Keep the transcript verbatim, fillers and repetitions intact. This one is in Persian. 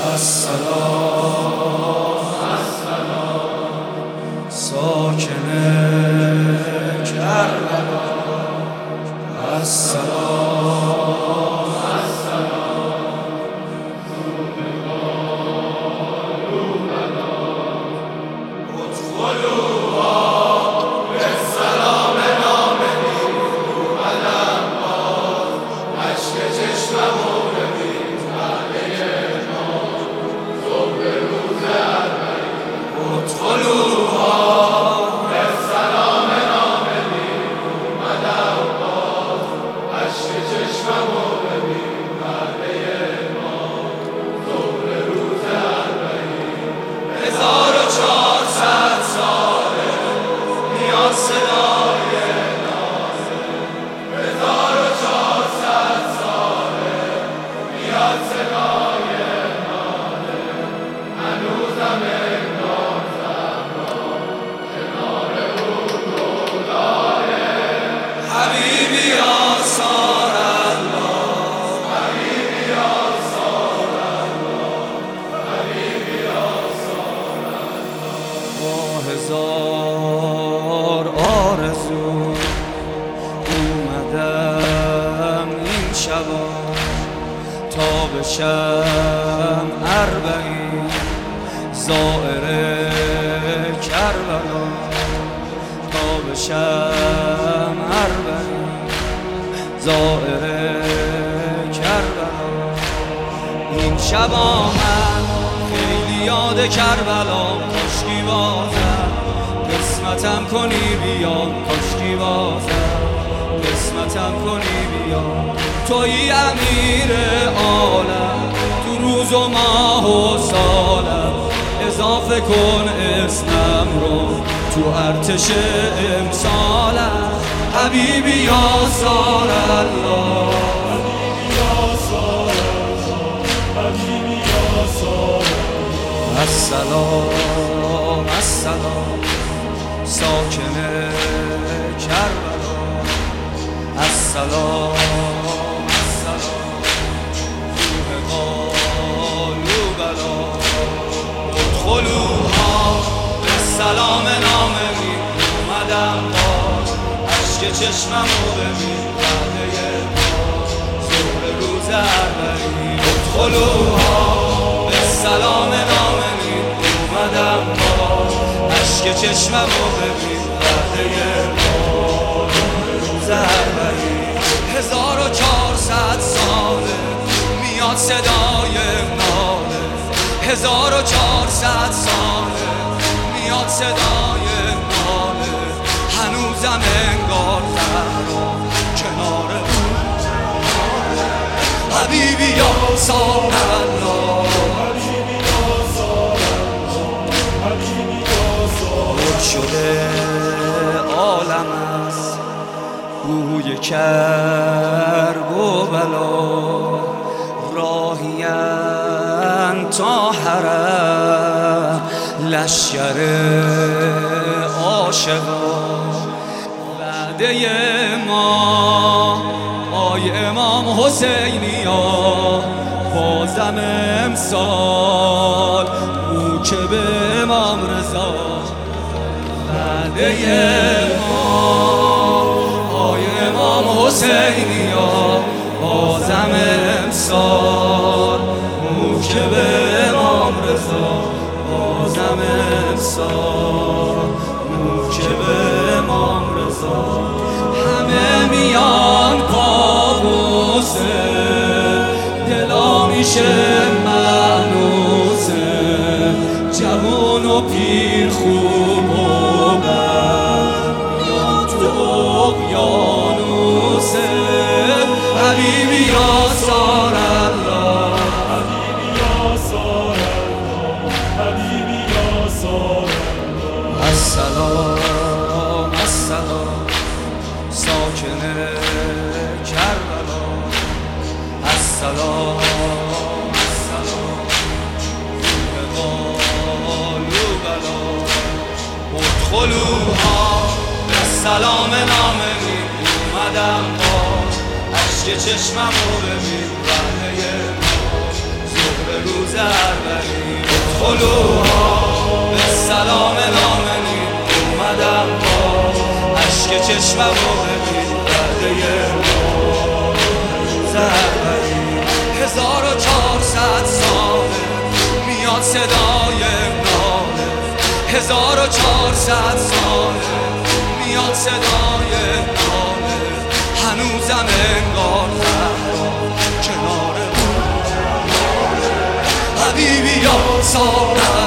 السلام ساکن کربلا السلام هزار آرزو اومدم این شبا تا بشم اربعین زائر کربلا تا بشم اربعین زائر کربلا این شبا من خیلی یاد کربلا کاشکی بازم قسمتم کنی بیام کاشکی بازم قسمتم کنی بیام توی امیر عالم تو روز و ماه و سالم اضافه کن اسمم رو تو ارتش امسالم حبیبی یا سار الله السلام السلام ساکن کربلا السلام السلام روح قالوبلا ادخلوها به سلام ناممی اومدم باز عشق چشممو ببین بعده ظهر روز اربعین ادخلوها به سلام ناممی اومدم باز عشق چشممو ببین بعده روز اربعین هزار و چهارصد ساله میاد صدای ناله هزار و چهارصد ساله میاد صدای ناله هنوزم انگار زهرا کنار اون حبیبی یا سار الله پر شده عالم است بوی کرب و بلا راهیان تا حرم لشکر عاشقان وعده ما آی امام حسینی ها بازم امسال او که به امام رضا وعده ما آی امام حسینی ها بازم امسال او که به امام رضا بازم امسال او که به امام رضا همه میان قابوسه دلا میشه مهنوسه جوان و پیر خوب و بد میان تو اقیانوسه حبیبی یا سار الله حبیبی یا سار الله حبیبی یا سار الله السلام السلام ساکن کربلا السلام السلام روح قالوبلا ادخلوها به سلام ناممی اومدم باز عشق چشممو ببین بعده ظهر روز اربعین خلوها به سلام نامنین اومدم با عشق چشمم و ببین برده روز اربعین هزار و چهارصد ساله میاد صدای ناله هزار و چهارصد ساله میاد صدای ناله هنوزم انگار زهرا کنار بود حبیبی یا سارا